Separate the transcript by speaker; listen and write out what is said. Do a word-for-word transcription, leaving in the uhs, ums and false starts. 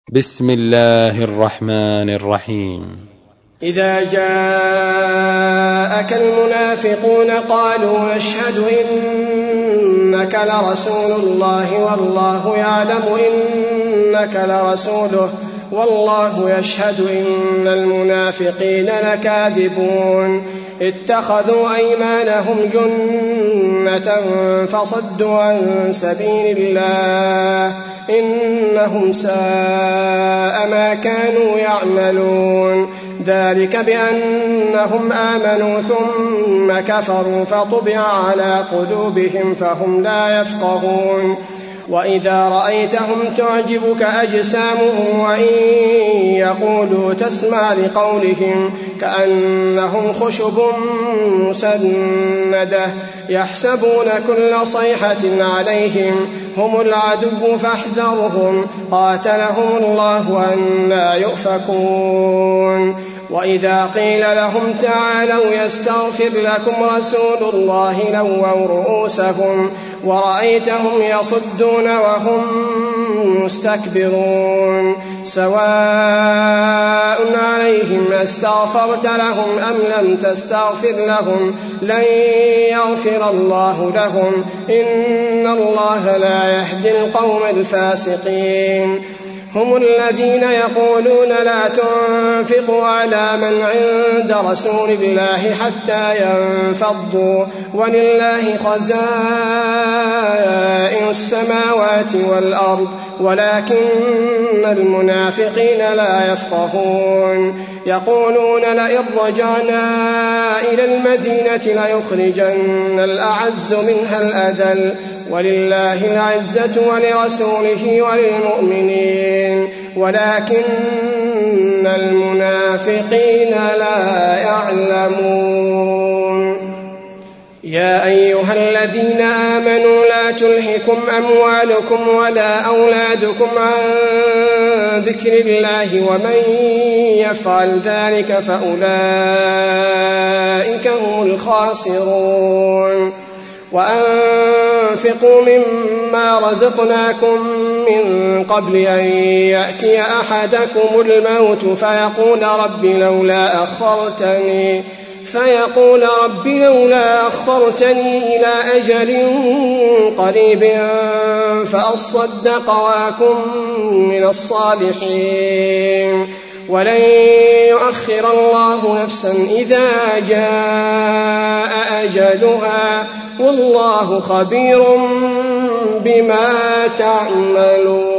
Speaker 1: بسم الله الرحمن الرحيم.
Speaker 2: إذا جاءك المنافقون قالوا نشهد إنك لرسول الله والله يعلم إنك لرسوله والله يشهد إن المنافقين لكاذبون اتخذوا أيمانهم جنة فصدوا عن سبيل الله إنهم ساء ما كانوا يعملون ذلك بأنهم آمنوا ثم كفروا فطبع على قلوبهم فهم لا يفقهون وإذا رأيتهم تعجبك أجسامهم وإن يقولوا تسمع لقولهم كأنهم خشب مسندة يحسبون كل صيحة عليهم هم العدو فاحذرهم قاتلهم الله أنى يؤفكون وإذا قيل لهم تعالوا يستغفر لكم رسول الله لووا رؤوسهم ورأيتهم يصدون وهم مستكبرون سواء عليهم استغفرت لهم أم لم تستغفر لهم لن يغفر الله لهم إن الله لا يهدي القوم الفاسقين هم الذين يقولون لا تنفقوا على من عند رسول الله حتى ينفضوا ولله خزائن السماوات والأرض ولكن المنافقين لا يفقهون يقولون لئن رجعنا إلى المدينة ليخرجن الأعز منها الأذل ولله العزة ولرسوله وللمؤمنين ولكن المنافقين لا يعلمون يا أيها الذين آمنوا لا تلهكم أموالكم ولا أولادكم عن ذكر الله ومن يفعل ذلك فأولئك هم الخاسرون وأنفقوا مما رزقناكم من قبل أن يأتي أحدكم الموت فيقول رب لولا أخرتني فيقول رب لولا أخرتني إلى أجل قريب فأصدق وأكن من الصالحين ولن يؤخر الله نفسا إذا جاء أجلها والله خبير بما تعملون.